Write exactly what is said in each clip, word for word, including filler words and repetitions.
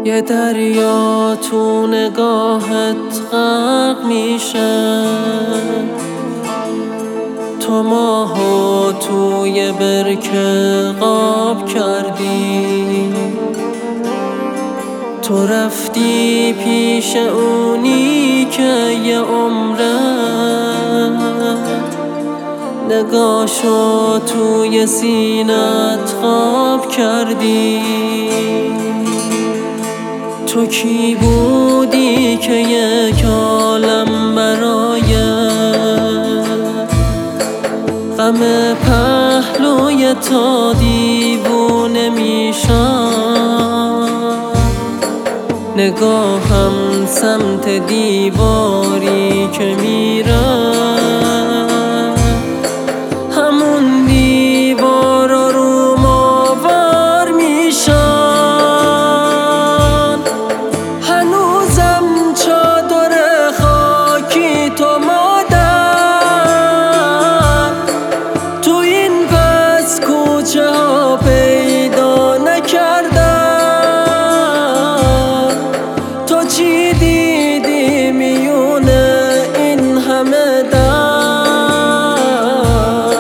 یه دریا تو نگاهت غرق میشه، تو ماهو توی برکه قاب کردی، تو رفتی پیش اونی که یه عمره نگاهشو توی سینت خواب کردی. تو کی بودی که یک عالم برای غم پهلوی تا دیوونه میشم؟ نگاهم سمت دیواری که میره، همون دیوارا رو ماور میشن. هنوزم چادر خاکی تو مادر تو این پس کوچه ها پیدا نکردم. تو چی دیدی میونه این همه در؟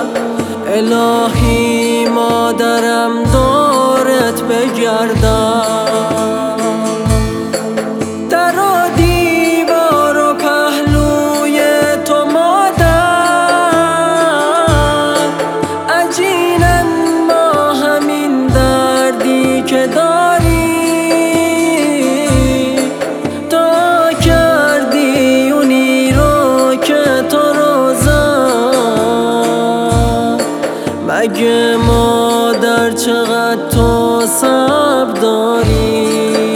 الهی مادرم دارت بگردم. در و دیوار و پهلوی تو مادر عجینن ما همین دردی که داری. تا کردی اونی رو که تو رو زد، مگه مادر چقدر تو صبر داری؟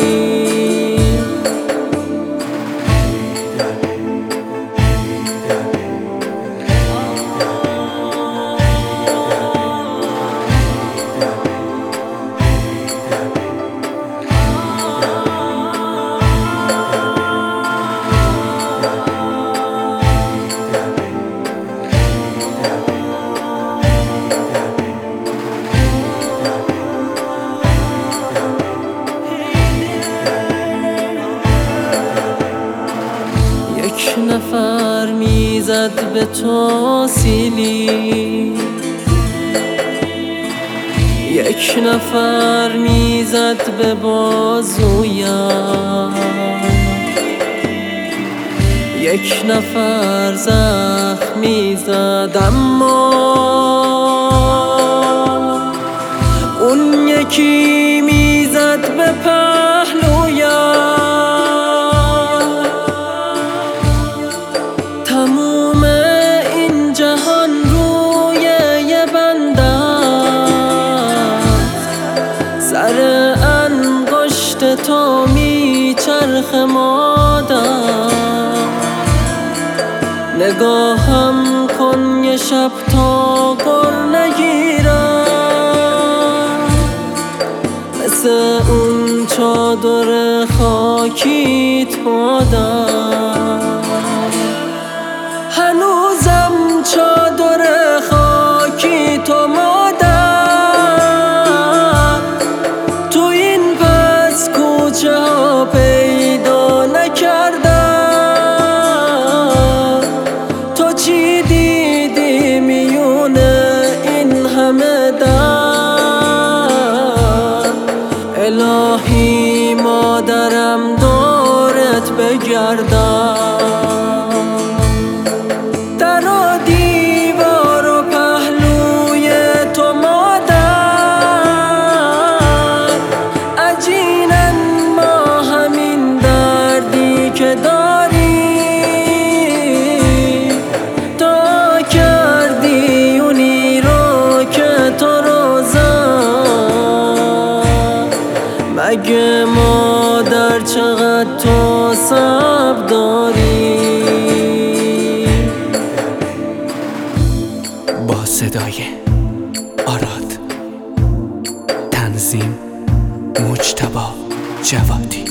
یک نفر میزد به تو سیلی، یک نفر میزد به بازویم، یک نفر زخم میزد اما اون یکی میزد به پهلویم. تموم این جهان روی یه بنده، سر انگشت تو میچرخ مادر. نگاهم کن یه شب تا گر نگیرم، مثل اون چادر خاکیت مادر. هنوزم چادر خاکی تو مادر تو این پس کوچه ها پیدا نکردم. تو چی دیدی میونه این همه در؟ الهی مادرم دارت بگردم. در و دیوار و پهلوی تو مادر عجینن ما همین دردی که داری. تا کردی اونی رو که تو رو زد، مگه مادر چقدر تو صبر داری؟ با صدای آراد، تنظیم مجتبی جوادی.